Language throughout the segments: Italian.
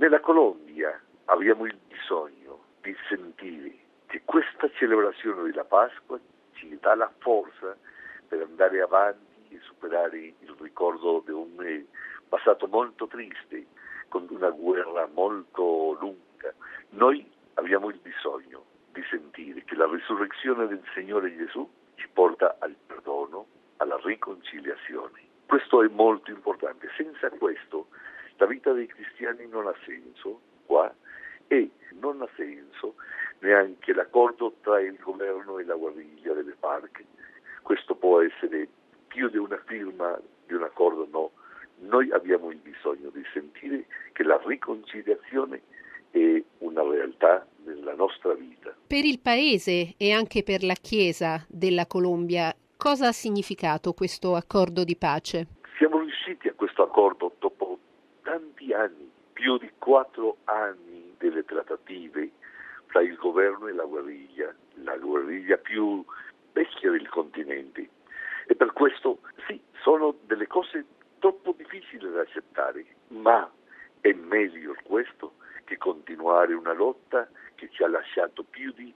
Nella Colombia abbiamo il bisogno di sentire che questa celebrazione della Pasqua ci dà la forza per andare avanti e superare il ricordo di un passato molto triste, con una guerra molto lunga. Noi abbiamo il bisogno di sentire che la risurrezione del Signore Gesù ci porta al perdono, alla riconciliazione. Questo è molto importante. Senza questo la vita dei cristiani non ha senso qua, e non ha senso neanche l'accordo tra il governo e la guerriglia delle FARC. Questo può essere più di una firma di un accordo, no. Noi abbiamo il bisogno di sentire che la riconciliazione è una realtà nella nostra vita. Per il Paese e anche per la Chiesa della Colombia, cosa ha significato questo accordo di pace? Siamo riusciti a questo accordo dopo tanti anni, più di 4 anni delle trattative fra il governo e la guerriglia più vecchia del continente. E per questo, sì, sono delle cose troppo difficili da accettare, ma è meglio questo che continuare una lotta che ci ha lasciato più di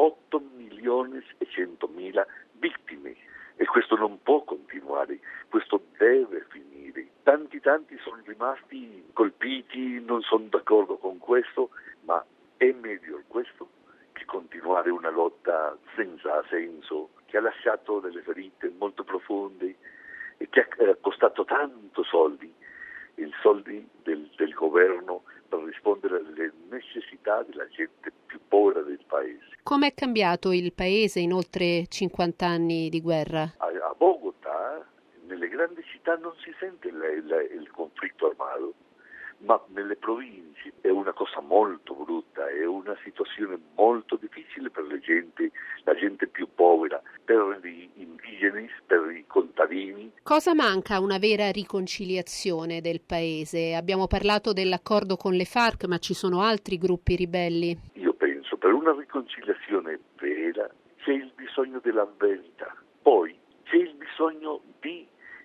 8.100.000 vittime. E questo non può continuare, questo deve finire. Tanti sono rimasti colpiti, non sono d'accordo con questo, ma è meglio questo che continuare una lotta senza senso, che ha lasciato delle ferite molto profonde e che ha costato tanto soldi, i soldi del governo per rispondere alle necessità della gente più povera del paese. Come è cambiato il paese in oltre 50 anni di guerra? A Bogotà, nelle grandi città non si sente il conflitto armato, ma nelle province è una cosa molto brutta, è una situazione molto difficile per la gente più povera, per gli indigeni, per i contadini. Cosa manca a una vera riconciliazione del paese? Abbiamo parlato dell'accordo con le FARC, ma ci sono altri gruppi ribelli? Io penso per una riconciliazione vera c'è il bisogno della verità, poi c'è il bisogno di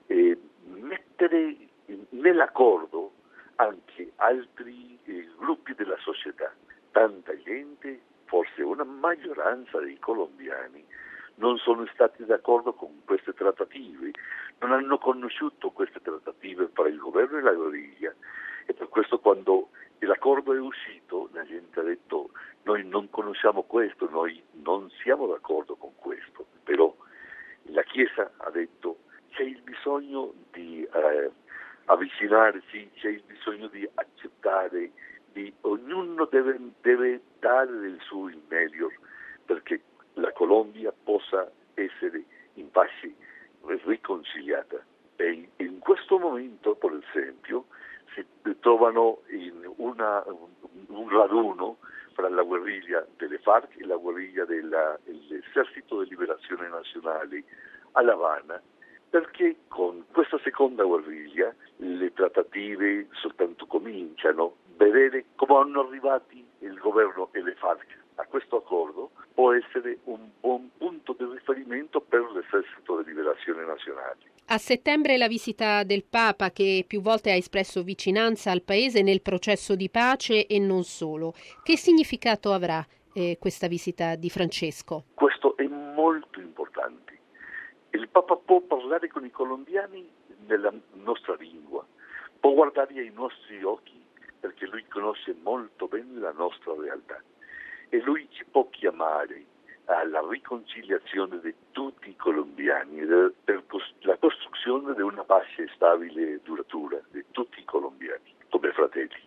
mettere nell'accordo anche altri gruppi della società. Tanta gente, forse una maggioranza dei colombiani, non sono stati d'accordo con queste trattative, non hanno conosciuto queste trattative fra il governo e la guerriglia, e per questo quando l'accordo è uscito la gente ha detto noi non conosciamo questo, noi non siamo d'accordo con questo, però la Chiesa ha detto c'è il bisogno di avvicinarsi, c'è il bisogno di accettare, ognuno deve dare del suo il meglio perché la Colombia possa essere in pace, riconciliata. E in questo momento, per esempio, si trovano in un raduno fra la guerriglia delle FARC e la guerriglia dell'Esercito di Liberazione Nazionale a La Habana, perché con questa seconda guerriglia le trattative soltanto cominciano. Vedere come hanno arrivati il governo e le FARC a questo accordo può essere un buon punto di riferimento per l'Esercito di Liberazione Nazionale. A settembre la visita del Papa, che più volte ha espresso vicinanza al Paese nel processo di pace e non solo. Che significato avrà questa visita di Francesco? Questo è molto importante. Il Papa può parlare con i colombiani nella nostra lingua, può guardare ai nostri occhi perché lui conosce molto bene la nostra realtà e lui ci può chiamare alla riconciliazione di tutti i colombiani per la costruzione di una pace stabile e duratura di tutti i colombiani come fratelli.